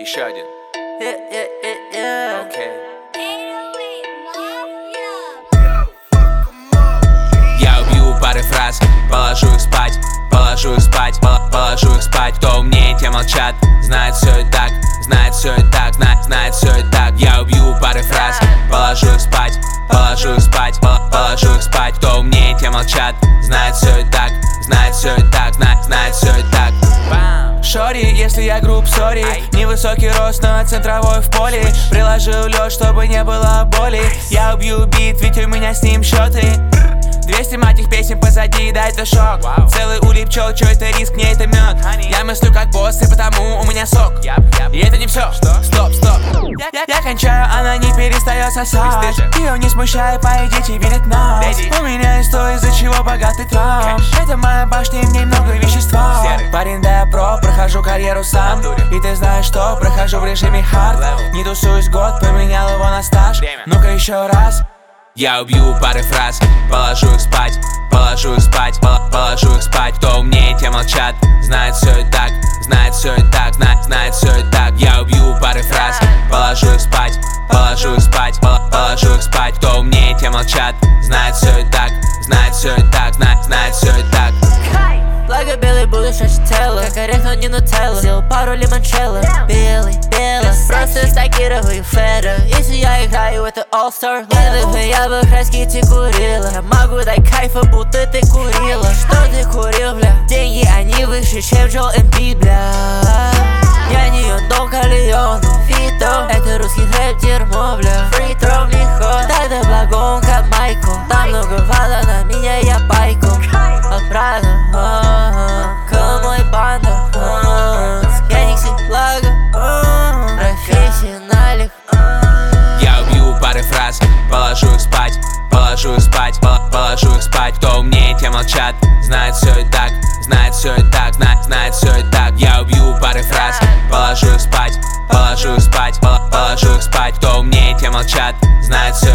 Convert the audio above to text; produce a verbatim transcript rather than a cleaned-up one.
Еще один. Yeah, yeah, yeah, yeah. Окей. Я убью пары фраз, положу их спать, положу их спать, пол- положу их спать. Кто умнее, те молчат, знает все и так, знает все и так, знает, знает все и так. Я убью пары фраз, положу их спать, положу их спать, пол- положу их спать. Кто умнее, те молчат, знает все и так, знает все и так, знает, знает все и так. Шори, если я груб, сори. Невысокий рост, но центровой в поле. Приложил лед, чтобы не было боли. Я убью бит, ведь у меня с ним счеты. Двести мать их песен позади, да это шок. Целый улей пчел, чё это риск, не это мед. Я мыслю как босс, и потому у меня сок. И это не все, стоп, стоп. Я, я, я кончаю, она не перестает сосать. Ее не смущай, поедите, видит нас. У меня есть то, из-за чего богатый травм. Это моя башня, и в ней много вещества. Парень, да я про, прохожу карьеру сам. И ты знаешь что, прохожу в режиме хард. Не тусуюсь год, поменял его на стаж. Ну-ка еще раз. Я убью пары фраз, положу их спать, положу их спать, пол- положу их спать. Кто умнее, те молчат, знает все и так, знает все и так, знает, знает все и так. Я убью пары фраз, положу их спать, положу их спать, пол- положу их спать. Кто умнее, те молчат, знает все и так, знает все и так, знает, знает все и так. Благо белый буду шашить тело, как орех, но не нутелла. Сделал пару лимончелло, белый, белый. Просто стакирую фэра. Если я играю, это all-star level. Я бы краски курила. Я могу дать кайфа, будто ты курила. Что ты курил, бля? Деньги, они выше, чем Джоэл Эмбит, бля. Я не Дон Корлеоне, Вито. Это русский рэп, дерьмо, бля. Free throw, легко. Тогда благом, как Майкл. Там много вала, на меня я пайку. Отправлен, к мой банда. Я не ксилага, профессионалик. Я убью пары фраз, положу их спать, положу их спать, пол- положу их спать. Кто умнее, те молчат, знает все и так, знает все и так, знает, знает все и так. Я убью пары фраз, положу их спать, положу их спать, пол- положу их спать. Кто умнее, те молчат, знает все